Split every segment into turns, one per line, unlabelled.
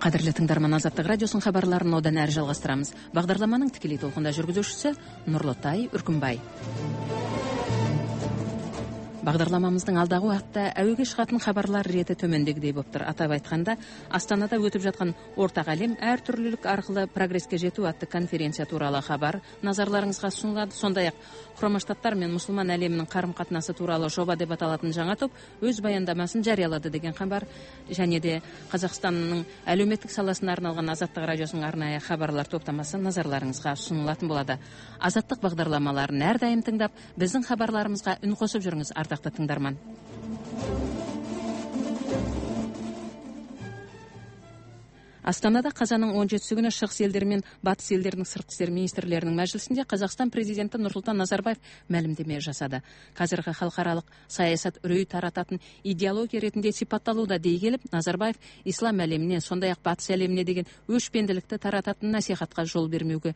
Қадірлі тыңдарман, Азаттық радиосын хабарларын одан әрі жалғастырамыз. Бағдарламаның тікелей толқында жүргізушісі Нұрлытай Үркімбай. Бағдарламамыздың алдағы уақытта әуеге шығатын хабарлар реті төмендегідей болып тұр. Атап айтқанда, Астанада өтіп жатқан ортақ әлем әртүрлілік арқылы прогресске жету атты конференция туралы хабар назарларыңызға ұсынылады. Сондай-ақ Құрама Штаттар мен мұсылман әлемінің қарым-қатынасы туралы жоба деп аталатын жаңа топ өз баяндамасын жариялады деген хабар, және де Қазақстанның әлеуметтік саласына арналған Азаттық радиосының арнайы хабарлар топтамасы назарларыңызға ұсынылатын болады. Азаттық бағдарламаларын әрдайым тыңдап, біздің хабарларымызға үн қосып жүріңіз, ардақты тыңдарман. Астанада қазанның 17-сі күні шығыс елдері мен батыс елдерінің сыртқы істер министрлерінің мәжілісінде Қазақстан президенті Нұрсұлтан Назарбаев мәлімдеме жасады. Қазіргі халықаралық саясат үрей тарататын идеология ретінде сипатталуда дей келіп, Назарбаев ислам әлеміне, сондай-ақ батыс әлеміне деген өшпенділікті тарататын насихатқа жол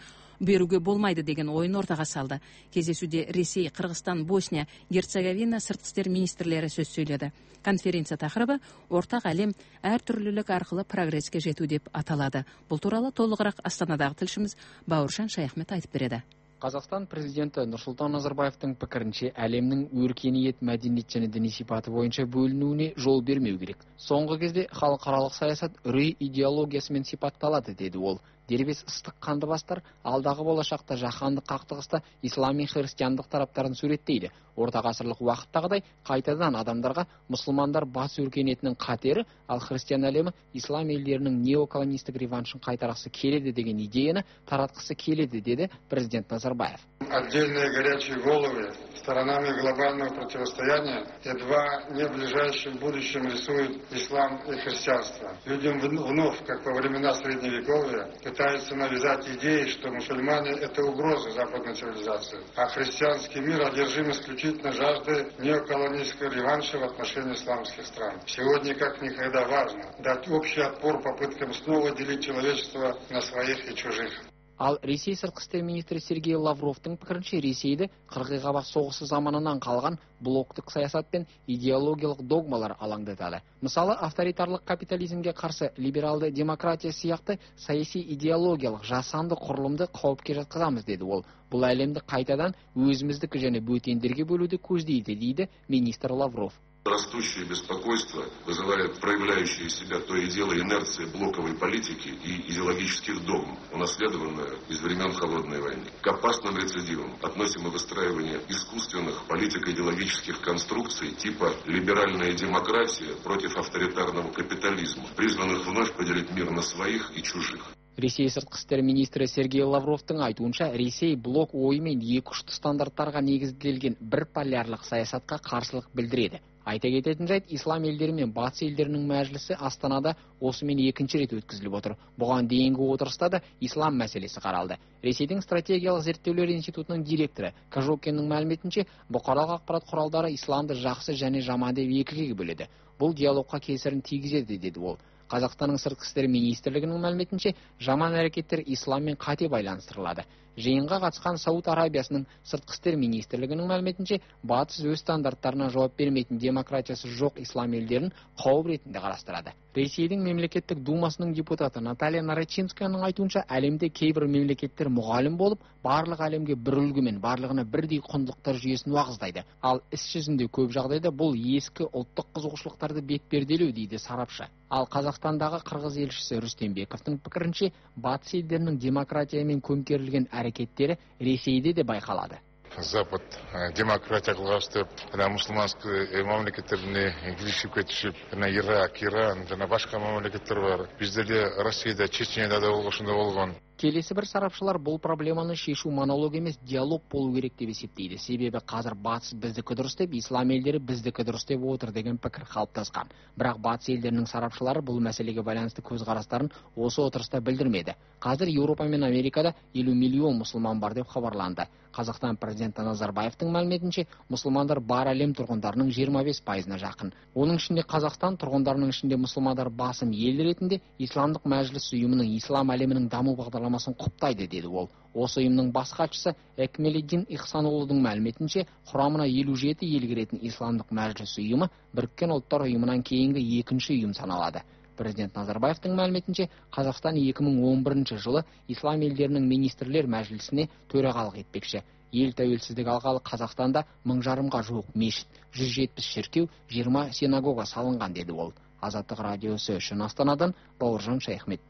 беруге болмайды деген ойын ортаға салды. Кездесуде Ресей, Қырғызстан, Босния, Герцеговина сыртқы істер министрлері сөз сөйледі. Конференция тақырыбы ортақ әлем әртүрлілік арқылы прогресске жету деп аталады. Бұл туралы толығырақ Астанадағы тілшіміз Бауыржан Шаяхмет айтып береді.
Қазақстан президенті Нұрсұлтан Назарбаевтың пікірінше әлемнің өркениет, мәдениет және діни сипаты бойынша бөлінуіне жол бермеу керек. Соңғы кезде халықаралық саясат үрей идеологиясымен сипатталады, деді ол. Дербес ыстық қанды бастар алдағы болашақта жаһандық қақтығыста ислами христиандық тараптарын суреттейді. Орта ғасырлық уақыттағыдай қайтадан адамдарға мұсылмандар бас өркениетінің қатері, ал христиан әлемі ислам елдерінің неоколонистік реваншын қайтарғысы келеді деген идеяны таратқысы келеді, деді президент Назарбаев.
Отдельные горячие головы сторонами глобального противостояния едва не в ближайшем будущем рисуют ислам и христианство. Людям вновь, как во времена Средневековья, пытаются навязать идеи, что мусульмане – это угроза западной цивилизации, а христианский мир одержим исключительно жаждой неоколонистского реванша в отношении исламских стран. Сегодня как никогда важно дать общий отпор попыткам снова делить человечество на своих и чужих.
Ал Ресей сыртқы істер министрі Сергей Лавровтың пікірінше Ресейді қырғи қабақ соғысы заманынан қалған блоктық саясат пен идеологиялық догмалар алаңдатады. Мысалы, авторитарлық капитализмге қарсы либералды демократия сияқты саяси идеологиялық жасанды құрылымды қауіпке жатқызамыз, деді ол. Бұл әлемді қайтадан өзіміздікі және бөтендерге бөлуді көздейді, дейді министр Лавров.
Растущее беспокойство вызывает проявляющие себя то и дело инерция блоковой политики и идеологических догм, унаследованная из времен Холодной войны. К опасным рецидивам относим и выстраивание искусственных политико-идеологических конструкций типа либеральная демократия против авторитарного капитализма, призванных вновь поделить мир на своих и чужих.
Ресей сыртқы істер министрі Сергей Лавровтың айтуынша, Ресей блок ойымен екі ұшты стандарттарға негізделген бір полярлық саясатқа қарсылық білдіреді. Айта кететін жайт, ислам елдері мен батыс елдерінің мәжілісі Астанада осымен екінші рет өткізіліп отыр. Бұған дейінгі отырыста да ислам мәселесі қаралды. Ресейдің стратегиялық зерттеулер институтының директоры Кожокиннің мәліметінше, бұқаралық ақпарат құралдары исламды жақсы және жаман деп екіге бөледі. Бұл диалогқа кесірін тигізеді, деді ол. Қазақстанның сыртқы істер министрлігінің мәліметінше, жаман әрекеттер исламмен қате байланыстырылады. Жиынға қатысқан Сауд Арабиясының сыртқы істер министрлігінің мәліметінше, батыс өз стандарттарына жауап бермейтін демократиясы жоқ ислам елдерін қауіп ретінде қарастырады. Ресейдің мемлекеттік думасының депутаты Наталья Нарочинскаяның айтуынша, әлемде кейбір мемлекеттер мұғалім болып, барлық әлемге бір үлгімен, барлығына бірдей құндылықтар жүйесін уағыздайды. Ал іс жүзінде көп жағдайда бұл ескі ұлттық қызығушылықтарды бетперделеу, дейді сарапшы. Ал Қазақстандағы қырғыз елшісі Рүстембековтың пікірінше, батыс елдерінің демократиямен көмкерілген әрекеттері Ресейде де байқалады.
Запад демократия қылғастып, мұсылманский мемлекеттеріне келісіп кетішіп, Ирак, Иран, башқа мемлекеттер бар. Біздерде Россияда, Чечняда да болған.
Келесі бір сарапшылар бұл проблеманы шешу монолог емес, диалог болу керек деп есептейді. Себебі қазір батыс біздікі дұрыс деп, ислам елдері біздікі дұрыс деп отыр деген пікір қалыптасқан. Бірақ батыс елдерінің сарапшылары бұл мәселеге байланысты көзқарастарын осы отырыста білдірмеді. Қазір Еуропа мен Америкада 50 миллион мұсылман бар деп хабарланды. Қазақстан президенті Назарбаевтың мәліметінше, мұсылмандар бар әлем тұрғындарының 25%-на жақын. Оның ішінде Қазақстан тұрғындарының ішінде мұсылмандар басым ел ретінде Исламдық мәжіліс ұйымының ислам әлемінің даму бағдарламасын құптайды, деді ол. Осы ұйымның бас хатшысы Экмелиддин Ихсанұлының мәліметінше, құрамына 57 ел кіретін Исламдық мәжіліс ұйымы Біріккен ұлттар ұйымынан кейінгі екінші ұйым саналады. Президент Назарбаевтың мәліметінше, Қазақстан 2011 жылы ислам елдерінің министрлер мәжілісіне төрағалық етпекші. Ел тәуелсіздік алғалы Қазақстанда 1000-ға жуық мешіт, 170 шіркеу, 20 синагога салынған деді ол. Азаттық радиосы үшін Астанадан Бауыржан Шайхмет.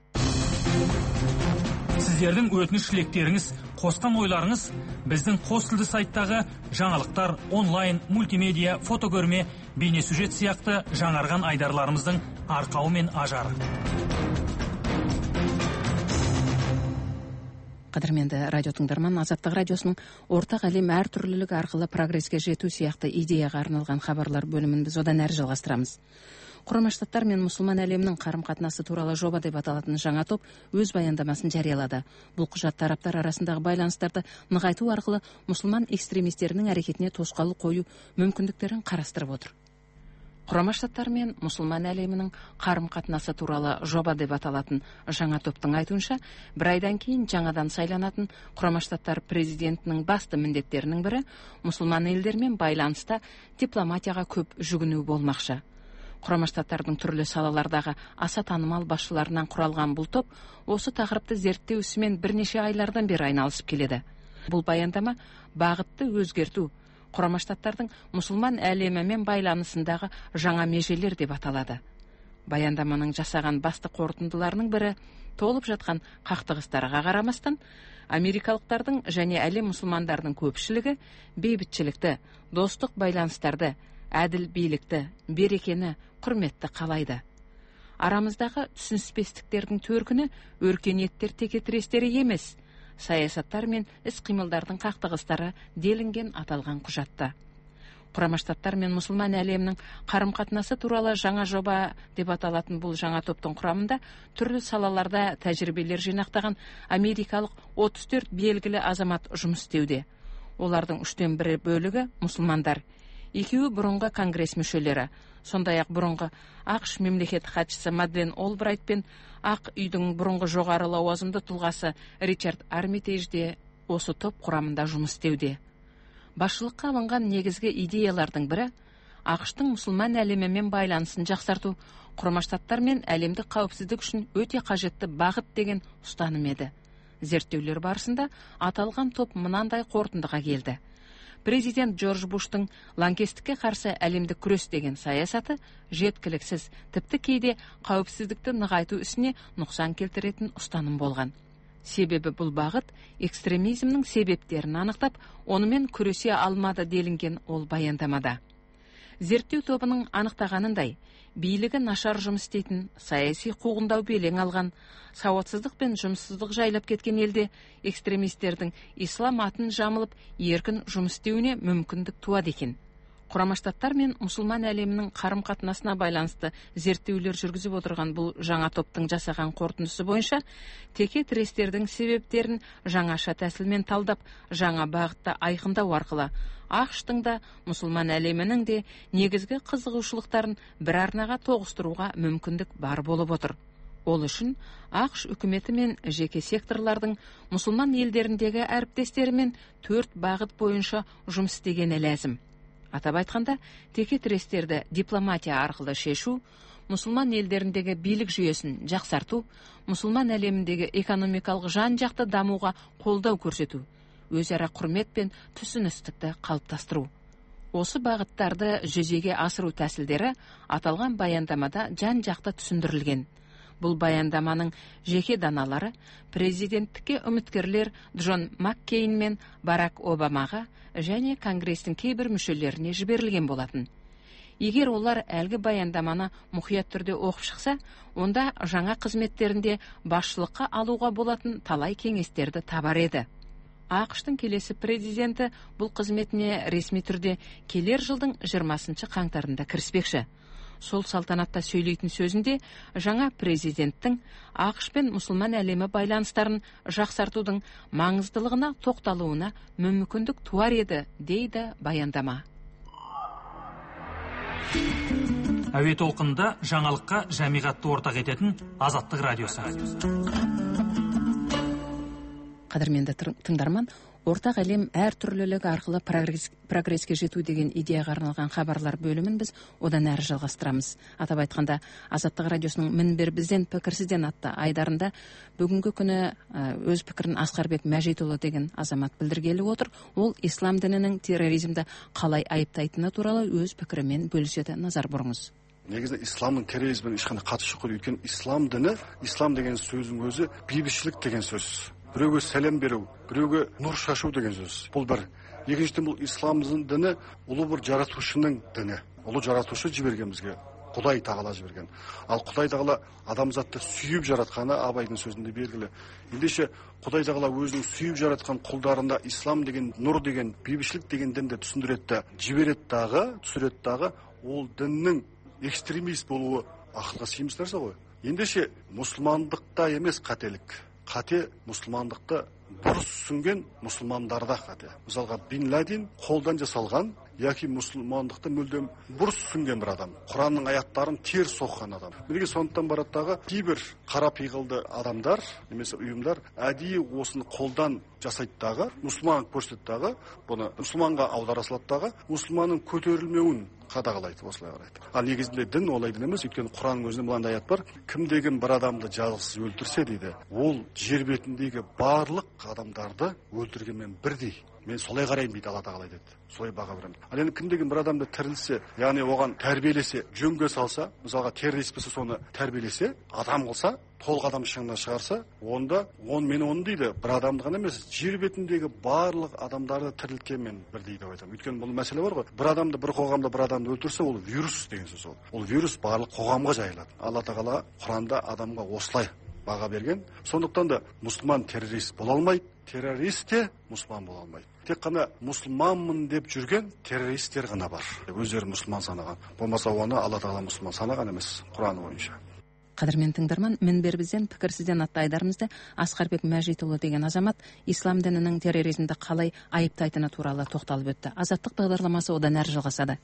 Сіздердің өтініш-тілектеріңіз, қосқан ойларыңыз біздің қос тілді сайттағы жаңалықтар, онлайн, мультимедиа, фотокөрме, бейнесюжет сияқты жаңарған айдарларымыздың арқауы мен ажары.
Қадірменді радио тыңдарман, Азаттық радиосының ортақ әлем әртүрлілігі арқылы прогреске жету сияқты идеяға арналған хабарлар бөлімін біз одан әрі жалғастырамыз. Құрама Штаттар мен мұсылман әлемінің қарым-қатынасы туралы жоба деп аталатын жаңа топ өз баяндамасын жариялады. Бұл құжат тараптар арасындағы байланыстарды нығайту арқылы мұсылман экстремистерінің әрекетіне тосқауыл қою мүмкіндіктерін қарастырып отыр. Құрама Штаттар мен мұсылман әлемінің қарым-қатынасы туралы жоба деп аталатын жаңа топтың айтуынша, бір айдан кейін жаңадан сайланатын Құрама Штаттар президентінің басты міндеттерінің бірі мұсылман елдермен байланыста дипломатияға көп жүгіну болмақшы. Құрама Штаттардың түрлі салалардағы аса танымал басшыларынан құралған бұл топ осы тақырыпты зерттеу ісімен бірнеше айлардан бері айналысып келеді. Бұл баяндама бағытты өзгерту, Құрама Штаттардың мұсылман әлемімен байланысындағы жаңа межелер деп аталады. Баяндаманың жасаған басты қорытындыларының бірі толып жатқан қақтығыстарға қарамастан, америкалықтардың және әлем мұсылмандарының көпшілігі бейбітшілікті, достық байланыстарды, әділ билікті, берекені, құрметті қалайды. Арамыздағы түсініспестіктердің төркіні өркениеттер текетірестері емес, саясаттар мен іс-қимылдардың қақтығыстары делінген аталған құжатта. Құрама Штаттар мен мұсылман әлемінің қарым-қатынасы туралы жаңа жоба деп аталатын бұл жаңа топтың құрамында түрлі салаларда тәжірибелер жинақтаған америкалық 34 белгілі азамат жұмыс істеуде. Олардың 3/1 бөлігі мұсылмандар, 2 бұрынғы конгресс мүшелері, сондай-ақ бұрынғы ақш мемлекет хатшысы Мадлен Олбрайт пен Ақ үйдің бұрынғы жоғары лауазымды тұлғасы Ричард Армитейдж де осы топ құрамында жұмыс істеуде. Басшылыққа алынған негізгі идеялардың бірі ақштың мұсылман әлемімен байланысын жақсарту, Құрама Штаттар мен әлемдік қауіпсіздік үшін өте қажетті бағыт деген ұстаным еді. Зерттеулер барысында аталған топ мынандай қорытындыға келді. Президент Джордж Буштың лаңкестікке қарсы әлемдік күрес деген саясаты жеткіліксіз, тіпті кейде қауіпсіздікті нығайту ісіне нұқсан келтіретін ұстаным болған. Себебі бұл бағыт экстремизмнің себептерін анықтап, онымен күресе алмады делінген ол баяндамада. Зерттеу тобының анықтағанындай, билігі нашар жұмыс істейтін, саяси қуғындау белең алған, сауатсыздық пен жұмыссыздық жайлап кеткен елде экстремистердің ислам атын жамылып еркін жұмыс істеуіне мүмкіндік туады екен. Құрама Штаттар мен мұсылман әлемінің қарым-қатынасына байланысты зерттеулер жүргізіп отырған бұл жаңа топтың жасаған қорытындысы бойынша, теке тірестердің себептерін жаңаша тәсілмен талдап, жаңа бағытта айқындау арқылы ақштың да, мұсылман әлемінің де негізгі қызығушылықтарын бір арнаға тоғыстыруға мүмкіндік бар болып отыр. Ол үшін ақш үкіметі мен жеке секторлардың мұсылман елдеріндегі әріптестерімен 4 бағыт бойынша жұмыс істегені ләзім. Атап айтқанда, теке тірестерді дипломатия арқылы шешу, мұсылман елдеріндегі билік жүйесін жақсарту, мұсылман әлеміндегі экономикалық жан-жақты дамуға қолдау көрсету, өзара құрмет пен түсіністікті қалыптастыру. Осы бағыттарды жүзеге асыру тәсілдері аталған баяндамада жан-жақты түсіндірілген. Бұл баяндаманың жеке даналары президенттікке үміткерлер Джон Маккейн мен Барак Обамаға және Конгрестің кейбір мүшелеріне жіберілген болатын. Егер олар әлгі баяндаманы мұқият түрде оқып шықса, онда жаңа қызметтерінде басшылыққа алуға болатын талай кеңестерді табар еді. ақштың келесі президенті бұл қызметіне ресми түрде келер жылдың 20 қаңтарында кіріспекші. Сол салтанатта сөйлейтін сөзінде жаңа президенттің ақш пен мұсылман әлемі байланыстарын жақсартудың маңыздылығына тоқталуына мүмкіндік туар еді, дейді баяндама.
Әуе толқынында жаңалыққа жамиғатты ортақ ететін Азаттық радиосы.
Қадірменді тыңдарман, Ортақ әлем әртүрлілік арқылы прогресске жету деген идеяға арналған хабарлар бөлімін біз одан әрі жалғастырамыз. Атап айтқанда, Азаттық радиосының «Мінбер бізден пікірсізден» атты айдарында бүгінгі күні өз пікірін Асқарбек Мәжитұлы деген азамат білдіргелі отыр. Ол ислам дінінің терроризмді қалай айыптайтыны туралы өз пікірімен бөліседі. Назар бұрыңыз.
Негізінде исламның терроризммен ешқандай қатысы жоқ. Өйткені ислам діні, ислам деген сөздің өзі бейбітшілік деген сөз. Біреуге сәлем беру, біреуге нұр шашу деген сөз. Бұл бір. Екіншіден, бұл исламның діні ұлы бір жаратушының діні. Ұлы жаратушы жіберген бізге, Құдай тағала жіберген. Ал Құдай тағала адамзатты сүйіп жаратқаны Абайдың сөзінде белгілі. Ендеше Құдай тағала өзінің сүйіп жаратқан құлдарында ислам деген, нұр деген, бейбітшілік деген дінді түсіндіреді, түсіреді дағы, ол діннің экстремист болуы ақылға сыймас нәрсе ғой. Ендеше мұсылмандықта емес қателік. Қате мұсылмандықты бұрыс түсінген мұсылмандарда қате. Мысалға, Бин Ладен қолдан жасалған, яки мұсылмандықты мүлдем бұрыс түсінген бір адам. Құранның аяттарын теріс оқыған адам. Бірге сондықтан бараттағы кейбір қара пиғылды адамдар, немесе ұйымдар, әдейі осыны қолдан жасайттағы, мұсылман көрсеттідағы, бұны мұсылманға аудара салаттағы, мұсылманның көтерілмеуін қадағалайды, осылай қарайды. Ал негізінде дін олай дін емес, өйткені Құранның өзінде мынандай аят бар: кім деген бір адамды жазықсыз өлтірсе дейді, ол жер бетіндегі барлық адамдарды өлтіргенмен бірдей. Мен солай қараймын дейді Алла тағала деді. Солай баға беремін. Ал енді кім деген бір адамды тірілсе, яғни оған тәрбиелесе, жөнге салса, мысалға террорист болса соны тәрбиелесе, адам қылса, толық адам шыңына шығарса, онда мен оны дейді, бір адамды ғана емес, жер бетіндегі барлық адамдарды тірілткенмен бірдей деп айтамын. Өйткені бұл мәселе бар ғой. Бір адамды, бір қоғамда бір адамды өлтірсе, ол вирус деген сөз ол. Ол вирус барлық қоғамға жайылады. Алла тағала Құранда адамға осылай баға берген. Сондықтан да мұсылман террорист бола алмайды, террорист те мұсылман бола алмайды. Тек қана мұсылманмын деп жүрген террористер ғана бар. Өздері мұсылман санаған. Болмаса оны Алла тағала мұсылман санаған емес, Құраны бойынша.
Қадірмен тыңдарман, «Мінбер бізден пікірсізден» атты айдарымызда Асқарбек Мәжитұлы деген азамат ислам дінінің терроризмді қалай айыптайтыны туралы тоқталып өтті. Азаттық бағдарламасы одан әрі жалғасады.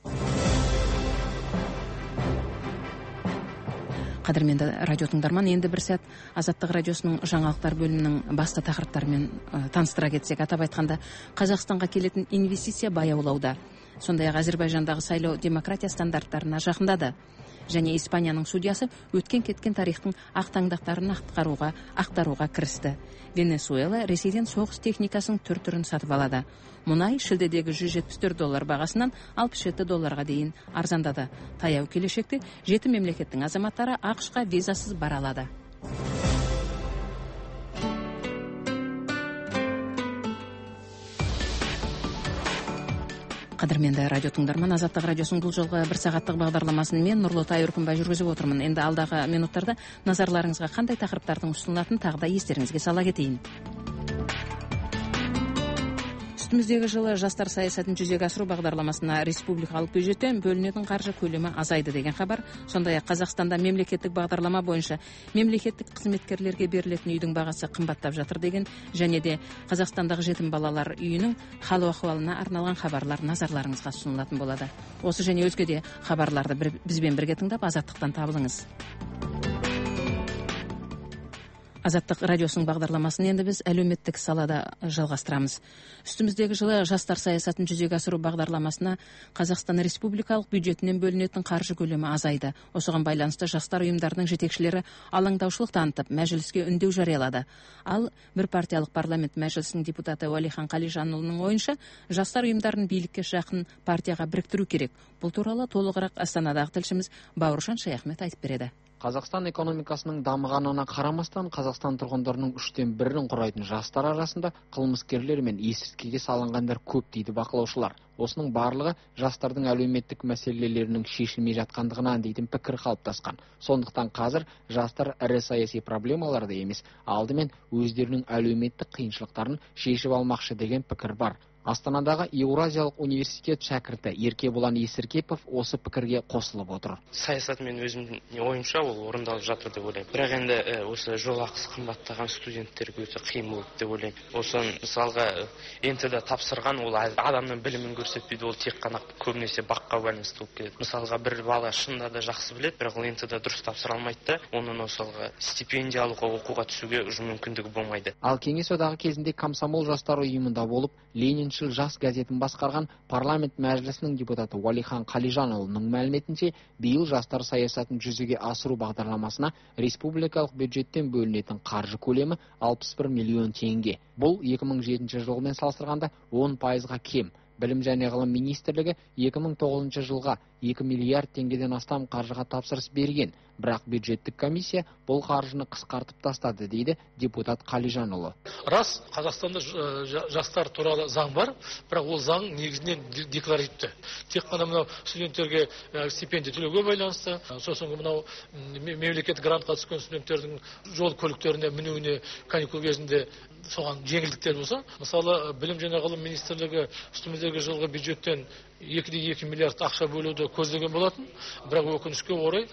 Қадірменді радио тыңдарман, енді бір сәт Азаттық радиосының жаңалықтар бөлімінің басты тақырыптарымен таныстыра кетсек. Атап айтқанда, Қазақстанға келетін инвестиция баяулауда. Сондай-ақ Әзербайжандағы сайлау демократия стандарттарына жақындады. Және Испанияның судьясы өткен кеткен тарихтың ақтаңдақтарын ақтаруға кірісті. Венесуэла Ресейден соғыс техникасының түр-түрін сатып алады. Мұнай шілдедегі $174 бағасынан $67 дейін арзандады. Таяу келешекте 7 мемлекеттің азаматтары ақш-қа визасыз бара алады. Қадірменді радио тыңдарман, Азаттық радиосының бұл жолғы бір сағаттық бағдарламасын мен Нұрлытай Үркімбай жүргізіп отырмын. Енді алдағы минуттарда назарларыңызға қандай тақырыптардың ұсынылатынын тағы да естеріңізге сала кетейін. Үстіміздегі жылы жастар саясатын жүзеге асыру бағдарламасына республикалық бюджеттен бөлінетін қаржы көлемі азайды деген хабар. Сондай-ақ Қазақстанда мемлекеттік бағдарлама бойынша мемлекеттік қызметкерлерге берілетін үйдің бағасы қымбаттап жатыр деген, және де Қазақстандағы жетім балалар үйінің хал ахуалына арналған хабарлар назарларыңызға ұсынылатын болады. Осы және өзге де хабарларды бізбен бірге тыңдап, Азаттықтан табылыңыз. Азаттық радиосының бағдарламасын енді біз әлеуметтік салада жалғастырамыз. Үстіміздегі жылы жастар саясатын жүзеге асыру бағдарламасына Қазақстан Республикалық бюджетінен бөлінетін қаржы көлемі азайды. Осыған байланысты жастар ұйымдарының жетекшілері алаңдаушылық танытып, мәжіліске үндеу жариялады. Ал бір партиялық парламент мәжілісінің депутаты Уәлихан Қалижанұлының ойынша, жастар ұйымдарын билікке жақын партияға біріктіру керек. Бұл туралы толығырақ Астанадағы тілшіміз Бауыржан Шаяхмет айтып береді.
Қазақстан экономикасының дамығанына қарамастан, Қазақстан тұрғындарының 1/3 құрайтын жастар арасында қылмыскерлер мен есірткіге салынғандар көп дейді бақылаушылар. Осының барлығы жастардың әлеуметтік мәселелерінің шешілмей жатқандығынан дейтін пікір қалыптасқан. Сондықтан қазір жастар ірі саяси проблемаларды емес, алдымен өздерінің әлеуметтік қиыншылықтарын шешіп алмақшы деген пікір бар. Астанадағы Еуразиялық университет шәкірті Еркебұлан Есіркепов осы пікірге қосылып отыр.
Саясат мен өзімнің ойымша ол орындалып жатыр деп ойлаймын. Бірақ енді осы жол ақысы қымбаттаған студенттерге өте қиын болды деп ойлаймын. Осыны мысалға НТ-да тапсырған ол адамның білімін көрсетпейді, ол тек қана көбінесе баққа байланысты болып келеді. Мысалға бір бала шынында да жақсы біледі, бірақ ол НТ-да дұрыс тапсыра алмайды да, оның мысалға стипендия алуға оқуға түсуге мүмкіндігі болмайды.
Ал кеңес одағы кезінде комсомол жастар ұйымында болып, Лениншіл жас газетін басқарған парламент мәжілісінің депутаты Уалихан Қалижанұлының мәліметінше, биыл жастар саясатын жүзеге асыру бағдарламасына республикалық бюджеттен бөлінетін қаржы көлемі 61 миллион теңге. Бұл 2007 жылмен салыстырғанда 10%-ға кем. Білім және ғылым министрлігі 2009 жылға 2 миллиард теңгеден астам қаржыға тапсырыс берген. Бірақ бюджеттік комиссия бұл қаржыны қысқартып тастады, дейді депутат Қалижанұлы.
Рас, Қазақстанда жастар туралы заң бар, бірақ ол заң негізінен декларативті. Тек қана мынау студенттерге стипендия төлеуге байланысты, сосын мынау мемлекет грантқа түскен студенттердің жол көліктеріне мінуіне каникул кезінде соған жеңілдіктер болса, мысалы білім және ғылым министрлігі студенттерге жылғы бюджеттен 2,2 миллиард ақша бөлуді көздеген болатын, бірақ өкінішке орай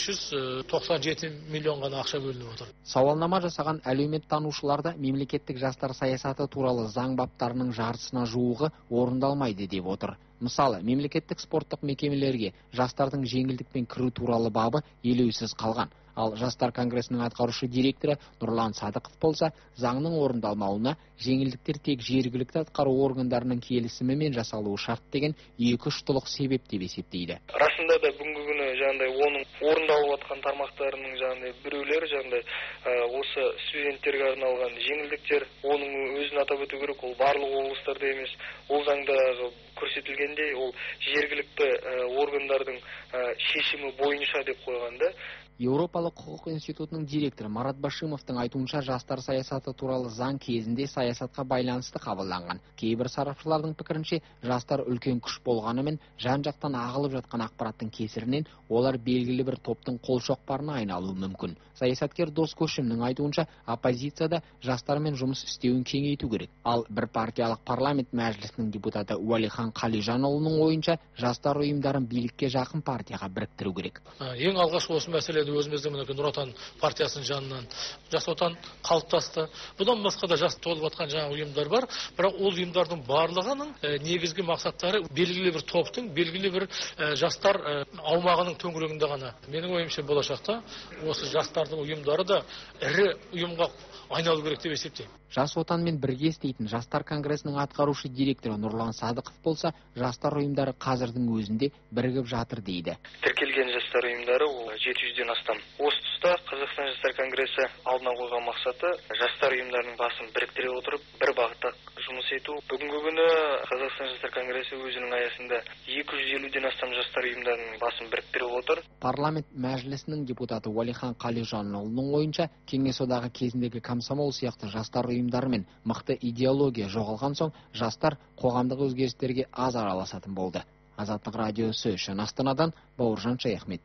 597 миллион ғана ақша бөлініп отыр.
Сауалнама жасаған әлеуметтанушыларда мемлекеттік жастар саясаты туралы заң баптарының жартысына жуығы орындалмайды деп отыр. Мысалы, мемлекеттік спорттық мекемелерге жастардың жеңілдікпен кіру туралы бабы елеусіз қалған. Ал жастар конгресінің атқарушы директоры Нұрлан Садықов болса, заңның орындалмауына жеңілдіктер тек жергілікті атқару органдарының келісімімен жасалуы шарт деген 2-3 тұлық себеп деп есептейді.
Расында да бүгінгі күні жаңағыдай оның орындалып жатқан тармақтарының жаңағыдай біреулері осы студенттерге арналған жеңілдіктер, оның өзін атап өту керек, ол барлық облыстарда емес. Ол заңда көрсетілгендей, ол жергілікті органдардың шешімі бойынша деп қойғанда.
Еуропалық құқық институтының директоры Марат Башимовтың айтуынша, жастар саясаты туралы заң кезінде саясатқа байланысты қабылданған. Кейбір сарапшылардың пікірінше, жастар үлкен күш болғанымен, жан-жақтан ағылып жатқан ақпараттың кесірінен олар белгілі бір топтың қолшоқпарына айналуы мүмкін. Саясаткер Дос Көшімнің айтуынша, оппозицияда жастармен жұмыс істеуін кеңейту керек. Ал бір партиялық парламент мәжілісінің депутаты Уалихан Қалижанұлының ойынша, жастар ұйымдарын билікке жақын партияға біріктіру керек.
Ең алғаш осы мәселе өзіміздің Нұр Отан партиясының жанынан Жас Отан қалыптасты. Бұдан басқа да жас толып жатқан жаңа ұйымдар бар, бірақ ол ұйымдардың барлығының негізгі мақсаттары белгілі бір топтың, белгілі бір жастар аумағының төңірегінде ғана. Менің ойымша болашақта осы жастардың ұйымдары да ірі ұйымға айналу керек деп есептеймін.
Жас Отанмен бірге істейтін жастар конгресінің атқарушы директоры Нұрлан Садықов болса, жастар ұйымдары қазірдің өзінде бірігіп жатыр дейді.
Тіркелген жастар ұйымдары ол 700-ден астам. Осы тұста Қазақстан жастар конгресі алдына қойған мақсаты жастар ұйымдарының басын біріктіре отырып, бір бағытта жұмыс ету. Бүгінгі күні Қазақстан жастар конгресі өзінің аясында 250-ден астам жастар ұйымдарының басын біріктіре отыр.
Парламент мәжілісінің депутаты Уалихан Қалижанұлының ойынша, кеңес одағы кезіндегі комсомол сияқты жастар ұйымдарымен мықты идеология жоғалған соң, жастар қоғамдық өзгерістерге аз араласатын болды. Азаттық радиосы үшін Астанадан Бауыржан Шаяхмет.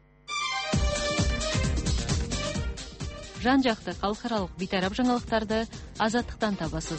Жан-жақты халықаралық бейтарап жаңалықтарды Азаттықтан табасыз.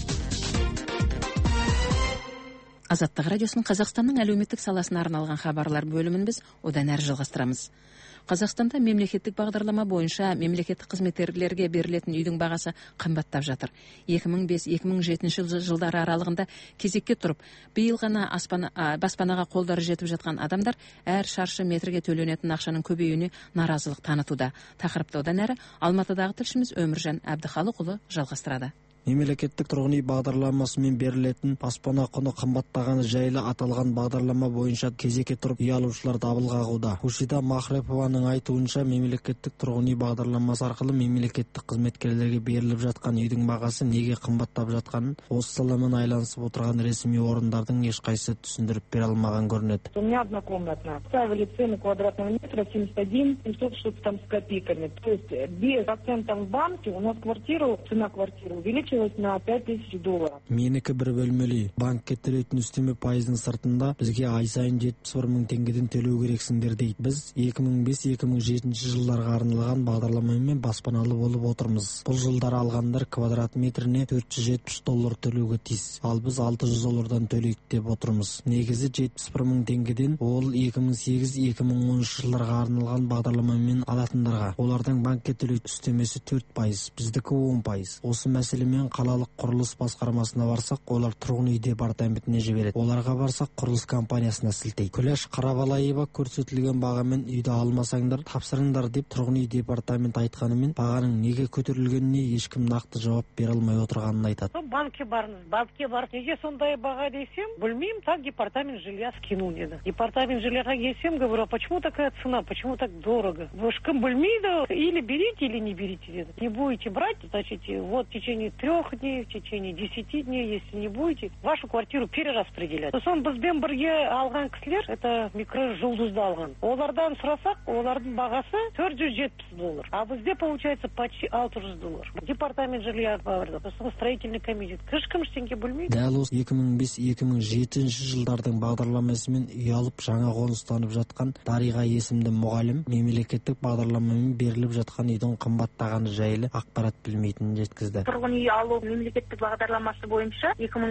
Азаттық радиосының Қазақстанның әлеуметтік саласына арналған хабарлар бөлімін біз одан әрі жалғастырамыз. Қазақстанда мемлекеттік бағдарлама бойынша мемлекеттік қызметкерлерге берілетін үйдің бағасы қымбаттап жатыр. 2005-2007 жылдары аралығында кезекке тұрып, биыл ғана баспанаға қолдары жетіп жатқан адамдар әр шаршы метрге төленетін ақшаның көбеюіне наразылық танытуда. Тақырыпты одан әрі Алматыдағы тілшіміз Өміржан Әбдіхалықұлы жалғастырады.
Мемлекеттік тұрғын үй бағдарламасымен берілетін баспана құны қымбаттағаны жайлы аталған бағдарлама бойынша кезекке тұрып үй алушылар дабыл қағуда. Хушида Махрепованың айтуынша, мемлекеттік тұрғын үй бағдарламасы арқылы мемлекеттік қызметкерлерге беріліп жатқан үйдің бағасы неге қымбаттап жатқанын осы саламен айланысып отырған ресми орындардың ешқайсысы түсіндіріп бере алмаған көрінеді.
У меня однокомнатная. Ставили цену квадратного метра 71 700 что-то там с копейками. То есть без процентов в банке у нас цена квартиры увеличилась увеличилась на $5000.
Менікі бір бөлмелі. Банкке төлейтін үстеме пайыздың сыртында бізге ай сайын 71 мың теңгеден төлеу керексіңдер дейді. Біз 2005-2007 жылдарға арналған бағдарламамен баспаналы болып отырмыз. Бұл жылдар алғандар квадрат метріне $470 төлеуге тиіс. Ал біз $600 төлейік деп отырмыз. Негізі 71 мың теңгеден ол 2008-2013 жылдарға арналған бағдарламамен алатындарға. Олардың банкке төлейтін үстемесі 4%, біздікі 10%. Осы мәселемен қалалық құрылыс басқармасына барсақ, олар тұрғын үй департаментіне жібереді. Оларға барсақ, құрылыс компаниясына сілтейді. Күләш Қарабалаева көрсетілген бағамен үйді алмасаңдар, тапсырыңдар деп тұрғын үй департамент айтқанымен, бағаның неге көтерілгеніне ешкім нақты жауап бере алмай отырғанын айтады.
Банкке барыңыз, банкке барып, неге сондай баға десем, білмеймін, так департамент жилья скинул деді. Департамент жильяға келсем, говорю, а почему такая цена, почему так дорого? Вы ж кім білмейді, или берите, или не берите деді. Не будете брать, значит, вот в течение 3 дней, в течение 10 дней, если не будете, вашу квартиру перераспределять. Сосын бізбен бірге алған кісілер, это микрожұлдызды алған. Олардан сұрасақ, олардың бағасы $470. А бізде получается почти $600. Департамент жилья барды. Сосын строительный комитет. Кім ештеңке білмейді.
Дәл осы 2005-2007 жылдардың бағдарламасымен үй алып жаңа қоныстанып жатқан Дариға есімді мұғалім мемлекеттік бағдарламамен беріліп жатқан үйдің қымбаттағаны жайлы ақпарат білмейтінін жеткізді.
Тұрғын үй алу мемлекеттік бағдарламасы бойынша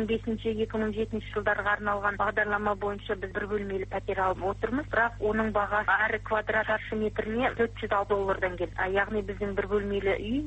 2005-2007 жылдарға арналған бағдарлама бойынша біз бір бөлмелі пәтер алып отырмыз. Бірақ оның бағасы әр квадрат шаршы метріне $400 келді. Яғни біздің бір бөлмелі үй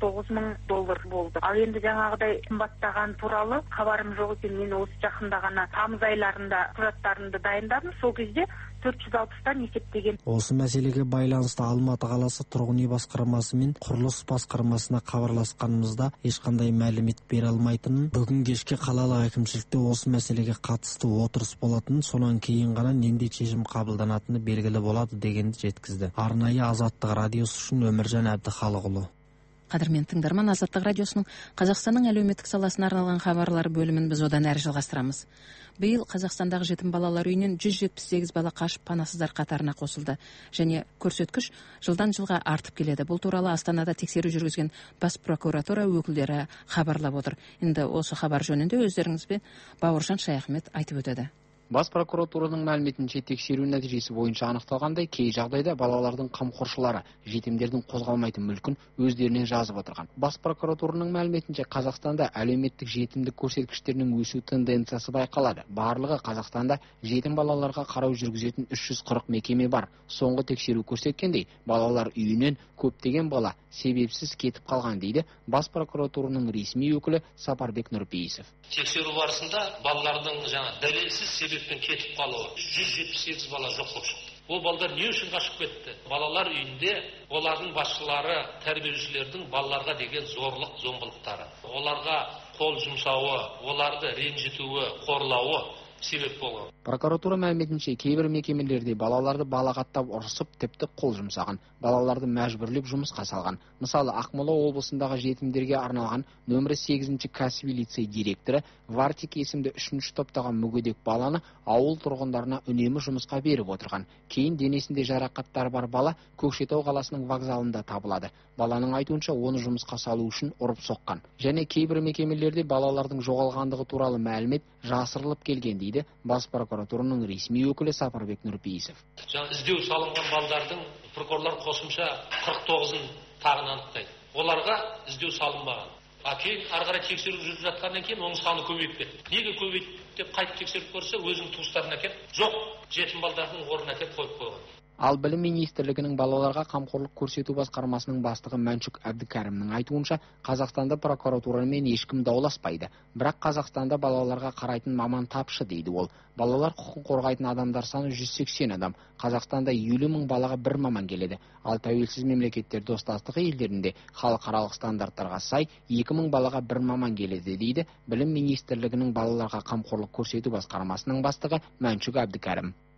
$19,000 болды. Ал енді жаңағыдай қымбаттаған туралы хабарым жоқ екен. Мен осы жақында ғана тамыз айларында құжаттарымды дайындадым. Сол кезде 460-тан есептеген.
Осы мәселеге байланысты Алматы қаласы тұрғын үй басқармасы мен құрылыс басқармасына хабарласқанымызда ешқандай мәлімет бере алмайтынын, бүгін кешке қалалық әкімшілікте осы мәселеге қатысты отырыс болатынын, сонан кейін ғана нендей шешім қабылданатыны белгілі болады дегенді жеткізді. Арнайы Азаттық радиосы үшін Өміржан Әбдіхалықұлы.
Қадірмен тыңдарман, Азаттық радиосының Қазақстанның әлеуметтік саласына арналған хабарлар бөлімін біз одан әрі жалғастырамыз. Биыл Қазақстандағы жетім балалар үйінен 178 бала қашып панасыздар қатарына қосылды, және көрсеткіш жылдан жылға артып келеді. Бұл туралы Астанада тексеру жүргізген бас прокуратура өкілдері хабарлап отыр. Енді осы хабар жөнінде өздеріңізбен Бауыржан Шаяхмет айтып өтеді.
Бас прокуратураның мәліметінше тексеру нәтижесі бойынша анықталғандай, кей жағдайда балалардың қамқоршылары жетімдердің қозғалмайтын мүлкін өздерінен жазып отырған. Бас прокуратураның мәліметінше Қазақстанда әлеуметтік жетімдік көрсеткіштерінің өсу тенденциясы байқалады. Барлығы Қазақстанда жетім балаларға қарау жүргізетін 340 мекеме бар. Соңғы тексеру көрсеткендей, балалар үйінен көптеген бала себепсіз кетіп қалған дейді бас прокуратураның ресми өкілі Сапарбек Нұрпейісов.
Тексеру барысында балалардың дәлелсіз себеппен кетіп қалуы 178 бала жоқ болып шықты. Ол балалар не үшін қашып кетті? Балалар үйінде олардың басшылары, тәрбиешілердің балаларға деген зорлық, зомбылықтары, оларға қол жұмсауы, оларды ренжітуі, қорлауы себеп болған.
Прокуратура мәліметінше кейбір мекемелерде балаларды балағаттап ұрысып, тіпті қол жұмсаған, балаларды мәжбүрлеп жұмысқа салған. Мысалы, Ақмола облысындағы жетімдерге арналған нөмірі 8-ші кәсіби лицей директоры Вартик есімді 3-ші топтағы мүгедек баланы ауыл тұрғындарына үнемі жұмысқа беріп отырған. Кейін денесінде жарақаттар бар бала Көкшетау қаласының вокзалында табылады. Баланың айтуынша оны жұмысқа салу үшін ұрып соққан. Және кейбір мекемелерде балалардың жоғалғандығы туралы мәлімет жасырылып келген дейді бас прокуратураның ресми өкілі Сапарбек Нұрпейісов.
Іздеу салынған балдардың прокурорлар қосымша 49-ын тағын анықтайды. Оларға іздеу салынбаған. Кейін арғара тексеру жүріп жатқаннан кейін оның саны көбейіп кетті. Неге көбейді деп қайтып тексеріп көрсе, өзінің туыстарына келіп, жоқ, жетім балдардың орнына келіп қойып қойған.
Ал білім министрлігінің балаларға қамқорлық көрсету басқармасының бастығы Мәншүк Әбдікәрімнің айтуынша, Қазақстанда прокуратурамен ешкім дауласпайды. Бірақ Қазақстанда балаларға қарайтын маман тапшы дейді ол. Балалар құқын қорғайтын адамдар саны 180 адам. Қазақстанда 50 мың балаға бір маман келеді. Ал тәуелсіз мемлекеттер достастығы елдерінде халықаралық стандарттарға сай 2000 балаға бір маман келеді дейді білім министрлігінің балаларға қамқорлық көрсету басқармасының бастығы Мәншүк Әбдікәрім.
Это у нас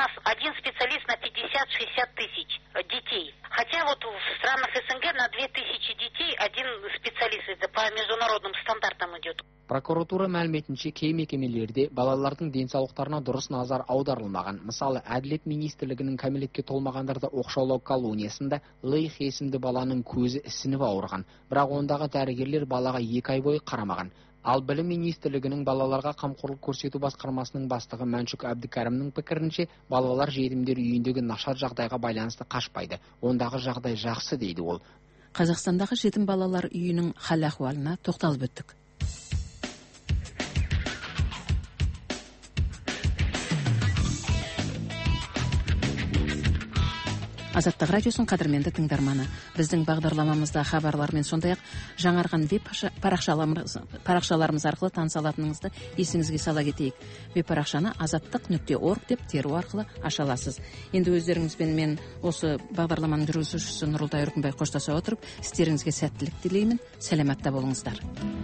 нас один специалист на 50-60 тысяч детей. Хотя вот в странах СНГ на 2000 детей один специалист, это по международным стандартам идет.
Прокуратура мәліметінше кей мекемелерде балалардың денсаулықтарына дұрыс назар аударылмаған. Мысалы, Әділет министрлігінің кәмелетке толмағандарды оқшаулау колониясында Лейх есімді баланың көзі ісініп ауырған. Бірақ ондағы дәрігерлер балаға 2 ай бойы қарамаған. Ал білім министрлігінің балаларға қамқорлық көрсету басқармасының бастығы Мәншүк Әбдікәрімнің пікірінше, балалар жетімдер үйіндегі нашар жағдайға байланысты қашпайды. Ондағы жағдай жақсы дейді ол.
Қазақстандағы жетім балалар үйінің хал ахуалына тоқталып өттік. Азаттық радиосын қадірменді тыңдарманы. Біздің бағдарламамызда хабарлармен сондай-ақ жаңарған веб парақшаларымыз арқылы таныса алатыныңызды есіңізге сала кетейік. Веб парақшаны azаттық.org деп теру арқылы аша аласыз. Енді өздеріңізбен мен осы бағдарламаның жүргізушісі Нұрылтай Үркімбай қоштаса отырып, істеріңізге сәттілік тілеймін. Сәлематта болыңыздар.